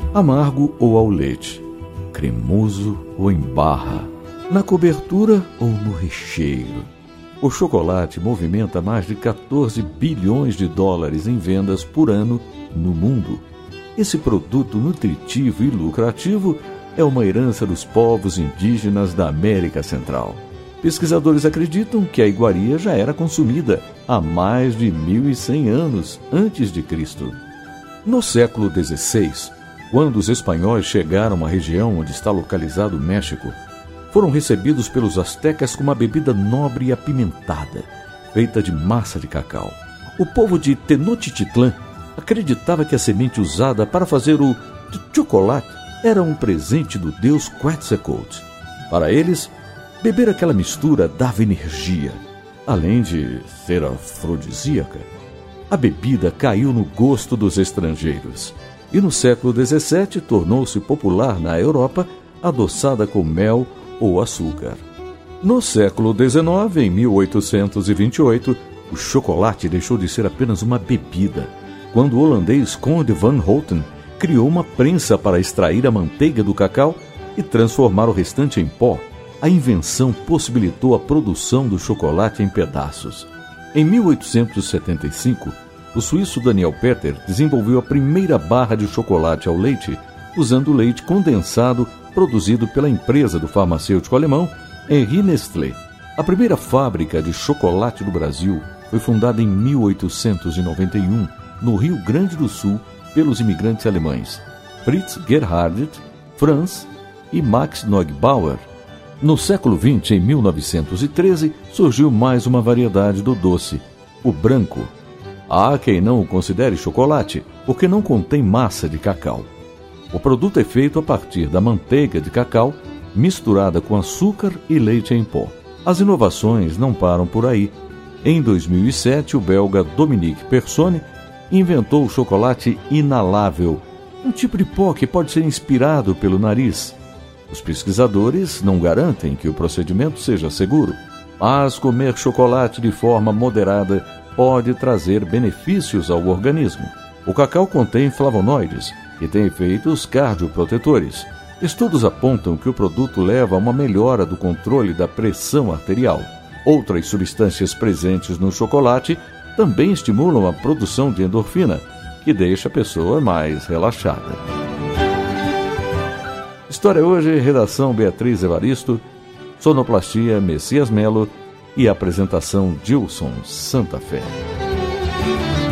Amargo ou ao leite, cremoso ou em barra, na cobertura ou no recheio. O chocolate movimenta mais de 14 bilhões de dólares em vendas por ano no mundo. Esse produto nutritivo e lucrativo é uma herança dos povos indígenas da América Central. Pesquisadores acreditam que a iguaria já era consumida há mais de 1.100 anos antes de Cristo. No século XVI, quando os espanhóis chegaram à região onde está localizado o México, foram recebidos pelos astecas com uma bebida nobre e apimentada, feita de massa de cacau. O povo de Tenochtitlán acreditava que a semente usada para fazer o chocolate era um presente do deus Quetzalcoatl. Para eles, beber aquela mistura dava energia, além de ser afrodisíaca. A bebida caiu no gosto dos estrangeiros e no século XVII tornou-se popular na Europa, adoçada com mel ou açúcar. No século XIX, em 1828, o chocolate deixou de ser apenas uma bebida, quando o holandês Conde van Houten criou uma prensa para extrair a manteiga do cacau e transformar o restante em pó. A invenção possibilitou a produção do chocolate em pedaços. Em 1875, o suíço Daniel Peter desenvolveu a primeira barra de chocolate ao leite, usando leite condensado produzido pela empresa do farmacêutico alemão Henri Nestlé. A primeira fábrica de chocolate do Brasil foi fundada em 1891, no Rio Grande do Sul, pelos imigrantes alemães Fritz Gerhardt, Franz e Max Neugebauer. No século XX, em 1913, surgiu mais uma variedade do doce, o branco. Há quem não o considere chocolate, porque não contém massa de cacau. O produto é feito a partir da manteiga de cacau, misturada com açúcar e leite em pó. As inovações não param por aí. Em 2007, o belga Dominique Persone inventou o chocolate inalável, um tipo de pó que pode ser inspirado pelo nariz. Os pesquisadores não garantem que o procedimento seja seguro, mas comer chocolate de forma moderada pode trazer benefícios ao organismo. O cacau contém flavonoides e tem efeitos cardioprotetores. Estudos apontam que o produto leva a uma melhora do controle da pressão arterial. Outras substâncias presentes no chocolate também estimulam a produção de endorfina, que deixa a pessoa mais relaxada. História Hoje, redação Beatriz Evaristo, sonoplastia Messias Melo e apresentação Gilson Santa Fé.